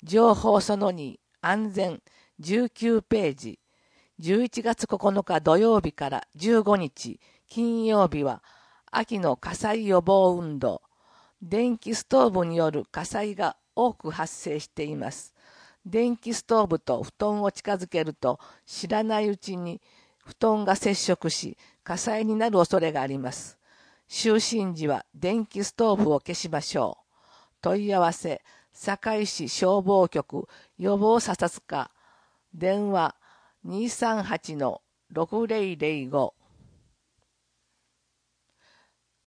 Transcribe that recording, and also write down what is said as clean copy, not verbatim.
情報その2、安全、19ページ。11月9日土曜日から15日金曜日は、秋の火災予防運動。電気ストーブによる火災が多く発生しています。電気ストーブと布団を近づけると、知らないうちに布団が接触し、火災になる恐れがあります。就寝時は電気ストーブを消しましょう。問い合わせ、堺市消防局予防査察課、電話238-6005